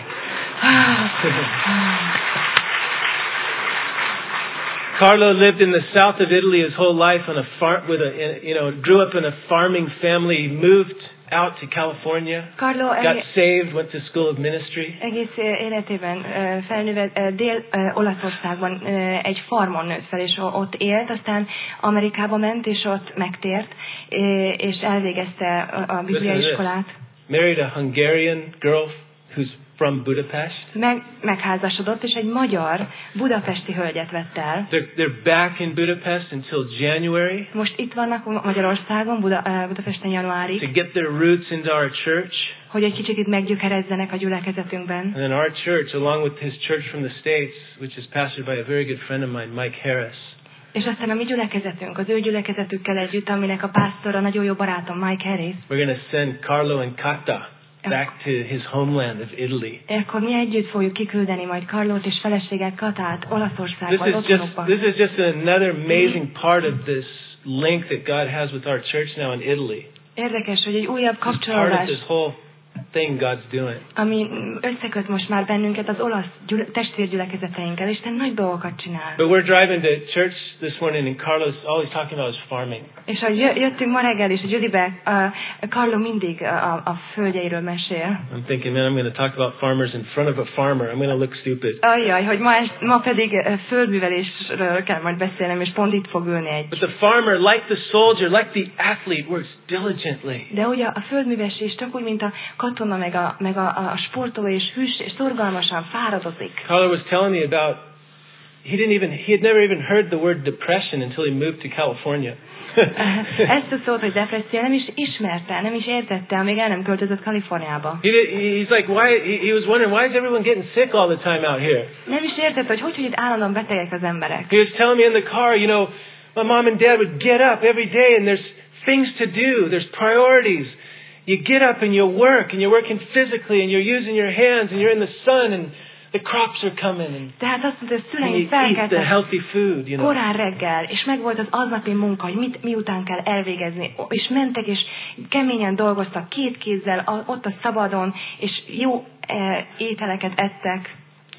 Carlo lived in the south of Italy his whole life on a farm grew up in a farming family, moved out to California, got saved, went to school of ministry. Egész életében felnőtt Dél-Olaszországban egy farmon nőtt fel, és ott élt, aztán Amerikába ment, és ott megtért, és elvégezte a bibliai iskolát. Married a Hungarian girl who's from Budapest. Megházasodott, és egy magyar budapesti hölgyet vett el. They're back in Budapest until January. Most itt vannak Magyarországon, Budapesten januárig. To get their roots into our church. Hogy egy kicsit itt meggyökerezzenek a gyülekezetünkben. And then our church, along with his church from the States, which is pastored by a very good friend of mine, Mike Harris. És aztán a mi gyülekezetünk, az ő gyülekezetükkel együtt, aminek a pásztora nagyon jó barátom, Mike Harris. We're going to send Carlo and Kata back to his homeland of Italy. Akkor mi együtt fogjuk kiküldeni majd Carlót és feleséget Katát Olaszországba, otthonukba. This is just another amazing part of this link that God has with our church now in Italy. Érdekes, hogy egy újabb kapcsolódás. Part of this whole thing God's doing. Ami összeköt most már bennünket az olasz testvérgyülekezeteinkkel, Isten nagy dolgokat csinál. But we're driving to church this morning and Carlo's always talking about his farming. És ahogy jöttünk ma reggel is a Gyülibe, Carlo mindig a földjeiről mesél. I'm thinking, man, I'm going to talk about farmers in front of a farmer. I'm going to look stupid. Ajjaj, hogy ma pedig földművelésről kell majd beszélnem, és pont itt fog ülni egy. But the farmer, like the soldier, like the athlete, works diligently. De ugye a földműves is csak úgy, mint a katona meg a sportoló és hűs és szorgalmasan fáradozik. Carlo was telling me about he had never even heard the word depression until he moved to California. Ezt a szót, hogy depresszió, nem is ismerte, nem is értette, amíg el nem költözött Kaliforniába. He's like, he was wondering, why is everyone getting sick all the time out here? Nem is értette, hogy itt állandóan betegek az emberek. He was telling me in the car, my mom and dad would get up every day and there's things to do, there's priorities. You get up and you work and you're working physically and you're using your hands and you're in the sun and the crops are coming and tehát azt mondta, hogy szüleim eat the healthy food, korán reggel, és megvolt az aznapi munka, hogy miután kell elvégezni, és mentek, és keményen dolgoztak 2 kézzel, ott a szabadon, és jó ételeket ettek.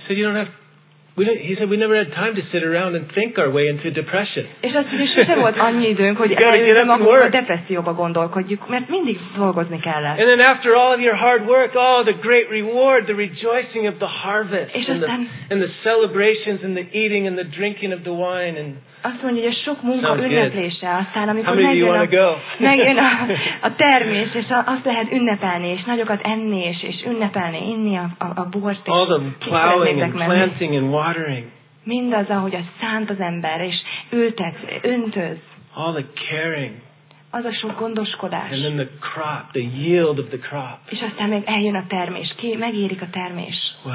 He said we never had time to sit around and think our way into depression. És azt mondja, hogy sem volt annyi időnk, hogy eljövünk magunk a depresszióba gondolkodjuk, mert mindig dolgozni kellett. And then after all of your hard work, the great reward, the rejoicing of the harvest, and the celebrations and the eating and the drinking of the wine and azt mondja, hogy a sok munka ünneplése, aztán amikor megjön a termés, és azt lehet ünnepelni, és nagyokat enni, és ünnepelni, inni a bort, all the plowing and planting and watering. Mindaz, ahogy azt szánt az ember, és ültet, öntöz. All the caring. Az a sok gondoskodás. And then the crop, the yield of the crop. És aztán még eljön a termés, megérik a termés. Wow.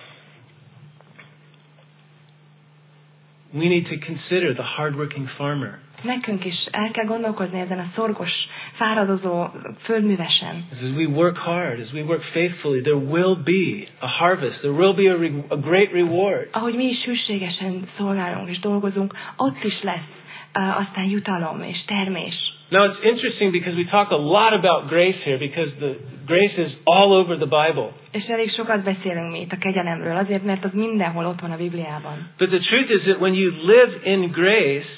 We need to consider the hardworking farmer. Nekünk is el kell gondolkozni ezen a szorgos, fáradozó földművesen. As we work hard, as we work faithfully, there will be a harvest. There will be a great reward. Ahogy mi is hűségesen szolgálunk és dolgozunk, ott is lesz aztán jutalom és termés. Now it's interesting because we talk a lot about grace here because the grace is all over the Bible. És elég sokat beszélünk mi itt a kegyelemről, azért, mert az mindenhol ott van a Bibliában. But the truth is that when you live in grace,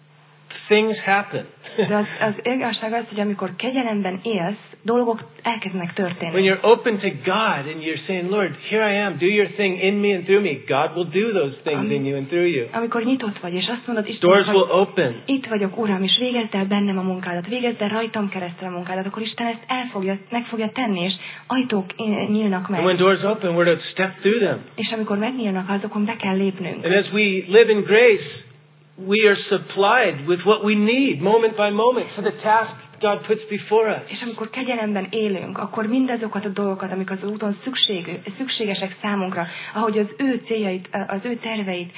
things happen. De az igazság az, hogy amikor kegyelemben élsz, dolgok elkezdenek történni. When you're open to God and you're saying, Lord, here I am, do your thing in me and through me, God will do those things in you and through you. Amikor nyitott vagy, és azt mondod, Doors Isten, will open. itt vagyok, Uram, és végezd el bennem a munkádat, végezd el rajtam keresztül a munkádat, akkor Isten ezt meg fogja tenni, és ajtók nyílnak meg. And when doors open, we're to step through them. És amikor megnyílnak, azokon be kell lépnünk. And as we live in grace, we are supplied with what we need moment by moment for the task God puts before us. És amikor kegyelemben élünk, akkor mindazokat a dolgokat, amik az úton szükségesek számunkra, ahogy az ő céljait, az ő terveit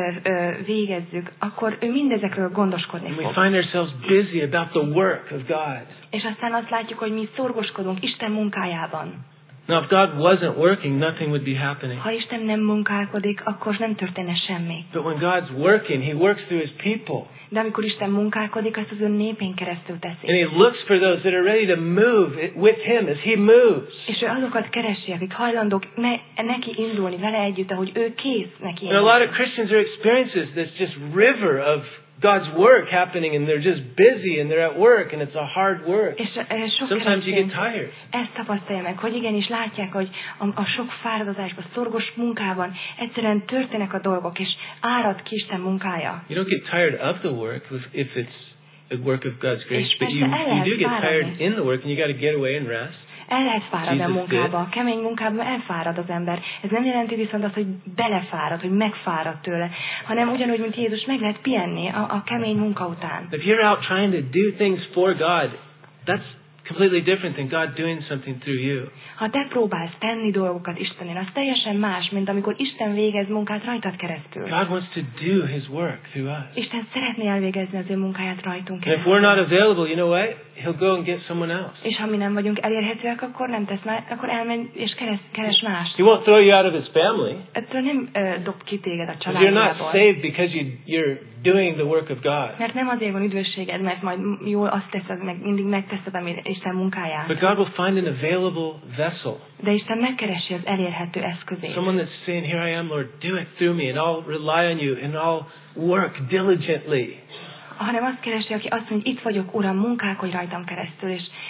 végezzük, akkor ő mindezekről gondoskodni And we fog. find ourselves busy about the work of God. És aztán azt látjuk, hogy mi szorgoskodunk Isten munkájában. Now, if God wasn't working, nothing would be happening. Ha Isten nem munkálkodik, akkor nem történne semmi. But when God's working, He works through His people. De amikor Isten munkálkodik, azt az ő népén keresztül teszi. And He looks for those that are ready to move with Him as He moves. És ő azokat keresi, akik hajlandók neki indulni vele együtt, ahogy ő kész neki And a lot of Christians are experiencing this just river of God's work happening, and they're just busy, and they're at work, and it's a hard work. És sok Sometimes you get tired. ezt tapasztalja meg, hogy igenis látják, hogy a sok fáradozásban, szorgos munkában egyszerűen történnek a dolgok, és árad ki Isten munkája. You don't get tired of the work if it's a work of God's grace, És but persze you do get tired in the work, and you got to get away and rest. El lehet fáradni a munkába, a kemény munkában elfárad az ember. Ez nem jelenti viszont azt, hogy belefárad, hogy megfárad tőle, hanem ugyanúgy, mint Jézus, meg lehet pihenni a kemény munka után. If you're out trying to do things for God, that's completely different than God doing something through you. Ha te próbálsz tenni dolgokat Istenén, az teljesen más, mint amikor Isten végez munkát rajtad keresztül. God wants to do His work through us. Isten szeretné elvégezni az ő munkáját rajtunk And if keresztül. we're not available, you know what? He'll go and get someone else. És ha mi nem vagyunk elérhetőek, akkor nem tesz már, akkor elmegy és keres mást. He won't throw you out of His family. Ettől nem dob ki téged a You're not családjából. saved because you're doing the work of God. Mert nem azért van üdvösséged, mert majd jól azt teszed, meg mindig megteszed, ami Isten munkáját. But God will find an available vessel. De Isten megkeresi az elérhető eszközét. Someone that's saying, here I am, Lord, do it through me, and I'll rely on you, and I'll work diligently. Hanem azt keresi, aki azt mondja, itt vagyok, Uram, munkálkodj rajtam keresztül,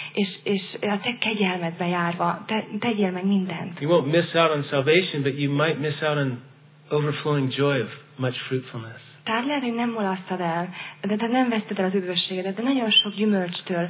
és a te kegyelmedbe járva, tegyél meg mindent. You won't miss out on salvation, but you might miss out on overflowing joy of much fruitfulness. Tehát lehet, hogy nem mulasztad el, de te nem veszted el az üdvösségedet, de nagyon sok gyümölcstől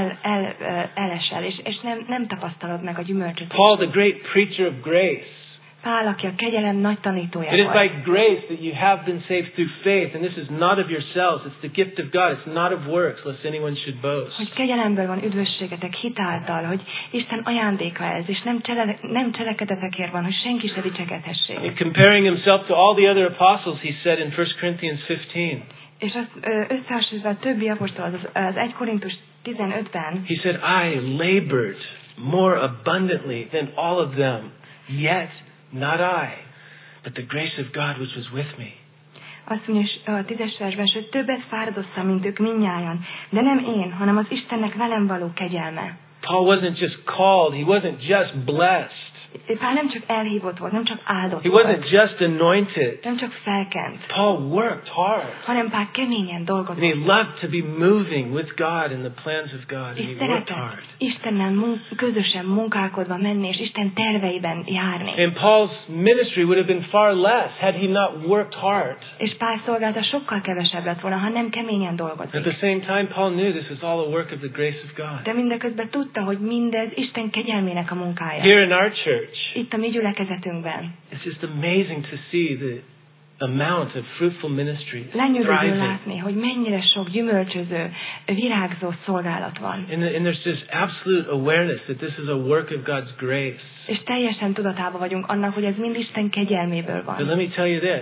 elesel, és nem tapasztalod meg a gyümölcsöt. Paul, the great preacher of grace. Pál, aki a kegyelem nagy tanítója It is by volt. grace that you have been saved through faith, and this is not of yourselves, it's the gift of God, it's not of works, lest anyone should boast. Hogy kegyelemből van üdvösségetek hitáltal, hogy Isten ajándéka ez, és nem cselekedetekért van, hogy senki se dicsekedhessék. In comparing himself to all the other apostles, he said in 1 Corinthians 15, És azt összehasonlítva a többi apostol, az 1 Korintus 15-ben, he said, I labored more abundantly than all of them, yet not I, but the grace of God which was with me. azt mondja a 10-es versben, sőt többet fáradoztam, mint ők mindnyájan, de nem én, hanem az Istennek velem való kegyelme. Paul wasn't just called, he wasn't just blessed. Pál nem csak elhívott volt, nem csak áldott He volt, wasn't just anointed. nem csak felkent, Paul worked hard. hanem Pál keményen And dolgozott. he loved to be moving with God in the plans of God. And És he worked hard. szeretett Istennel közösen munkálkodva menni, és Isten terveiben járni. And Paul's ministry would have been far less had he not worked hard. És Pál szolgálata sokkal kevesebb lett volna, ha nem keményen At dolgozik. the same time, Paul knew this was all a work of the grace of God. De mindeközben tudta, hogy mindez Isten kegyelmének a munkája. Here in our church, Itt a mi gyülekezetünkben. it's just amazing to see the amount of fruitful ministry Lenyűgöző thriving. látni, hogy mennyire sok gyümölcsöző, virágzó szolgálat van. And there's this absolute awareness that this is a work of God's grace. És teljesen tudatában vagyunk annak, hogy ez mind Isten kegyelméből But van. let me tell you this.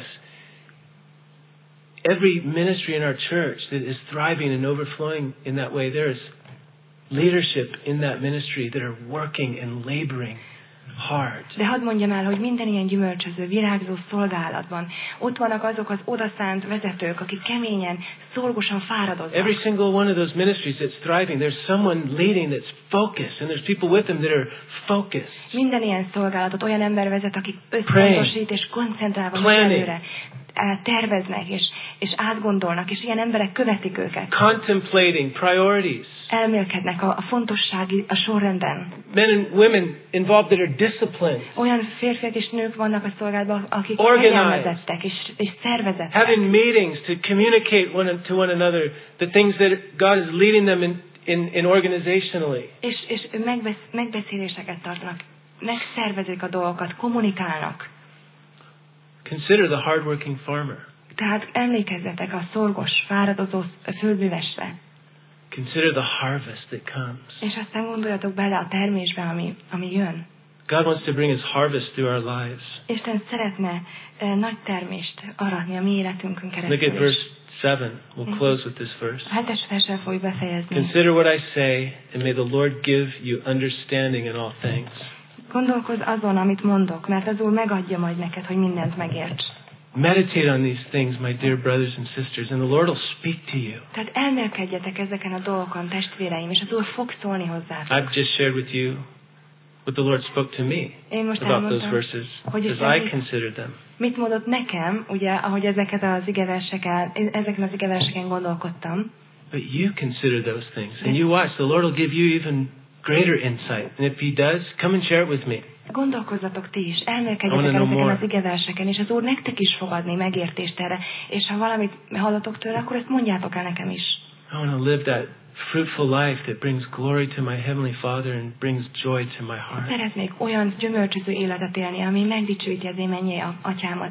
Every ministry in our church that is thriving and overflowing in that way, there is leadership in that ministry that are working and laboring hard. De hadd mondjam el, hogy minden ilyen gyümölcsöző, virágzó szolgálatban ott vannak azok az odaszánt vezetők, akik keményen, szorgosan fáradoznak. Every single one of those ministries that's thriving, there's someone leading that's focused, and there's people with them that are focused. Minden ilyen szolgálatot olyan ember vezet, akik összpontosít és koncentrálva előre terveznek és átgondolnak, és ilyen emberek követik őket. Contemplating priorities. Elmélkednek a fontossági a sorrenden. Men and women involved that are disciplined. Olyan férfiak és nők vannak a szolgálatban, akik fegyelmezettek és szervezettek. Having meetings to communicate to one another the things that God is leading them in organizationally. És megbeszéléseket tartanak, megszervezik a dolgokat, kommunikálnak. Consider the hardworking farmer. Tehát emlékezzetek a szorgos, fáradozó földművesre. Consider the harvest that comes. És aztán gondoljatok bele a termésbe, ami jön. God wants to bring His harvest through our lives. Isten szeretne nagy termést aratni a mi életünkön keresztül. Look at verse 7. We'll close with this verse. 7-es verssel fogjuk befejezni. Consider what I say, and may the Lord give you understanding in all things. Gondolkozz azon, amit mondok, mert az Úr megadja majd neked, hogy mindent megérts. Meditate on these things, my dear brothers and sisters, and the Lord will speak to you. Tehát elmélkedjetek ezeken a dolgokon, testvéreim, és az Úr fog szólni hozzátok. I've just shared with you what the Lord spoke to me about those verses as I considered them. Mit mondott nekem, ugye, ahogy ezeken az igeverseken gondolkodtam. But you consider those things, and you watch. The Lord will give you even greater insight. And if He does, come and share it with me. Gondolkozzatok ti is, elmélkedjetek ezeken az igeverseken, és az Úr nektek is fog adni megértést erre, és ha valamit hallotok tőle, akkor ezt mondjátok el nekem is. I want to live that fruitful life that brings glory to my Heavenly Father and brings joy to my heart. Szeretnék olyan gyümölcsöző életet élni, ami megdicsőíti az én mennyei atyámat,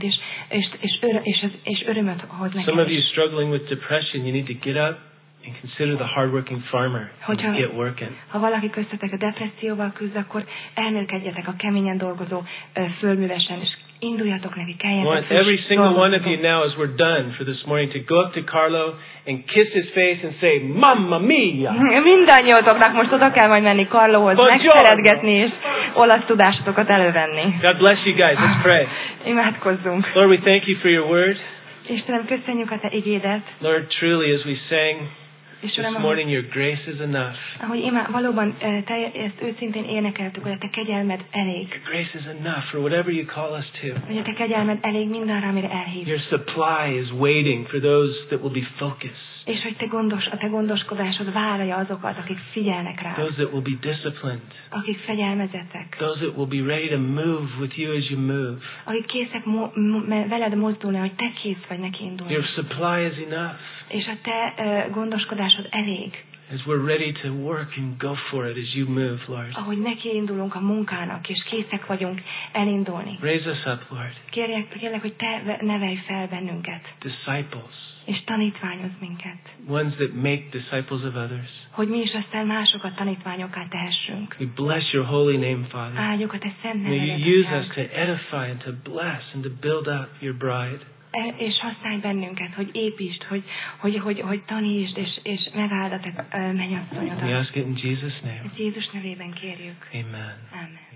és örömöt hoz nekem. Some of you struggling with depression, you need to get up and consider the hardworking farmer and get working. Ha valaki köztetek a depresszióval küzd, akkor elmélkedjetek a keményen dolgozó földművesen, és induljatok neki, keljetek. I want every single one of you now, as we're done for this morning, to go up to Carlo and kiss his face and say, "Mamma mia!" Mindannyiótoknak most oda kell majd menni Carlohoz, megszeretgetni és olasz tudásotokat elővenni. God bless you guys. Let's pray. Imádkozzunk. Lord, we thank you for your word. Istenem, köszönjük a te igédet. Lord, truly, as we sang this morning, your grace is enough. Ahogy valóban te ezt őszintén énekeltük, hogy a te kegyelmed elég. Your grace is enough for whatever you call us to. Hogy a te kegyelmed elég mindenre, amire elhívsz. Your supply is waiting for those that will be focused. És hogy a te gondoskodásod várja azokat, akik figyelnek rá. Those that will be disciplined. Akik fegyelmezettek. Those that will be ready to move with you as you move. Akik készek veled mozdulni, hogy te kész vagy neki indulni. Your supply is enough. És a te gondoskodásod elég. As we're ready to work and go for it as you move, Lord. Ahogy neki indulunk a munkának, és készek vagyunk elindulni. Raise us up, Lord. Kérlek, hogy te nevelj fel bennünket. Disciples. És tanítványoz minket. Ones that make disciples of others. Hogy mi is aztán másokat tanítványokká tehessünk. We bless your holy name, Father. Áldjuk a te szent nevedet. May you use us to edify and to bless and to build up your bride. És használj bennünket, hogy építsd, hogy tanítsd, és megáld a te mennyasszonyodat. We ask it in Jesus' name. Jézus nevében kérjük. Amen. Amen.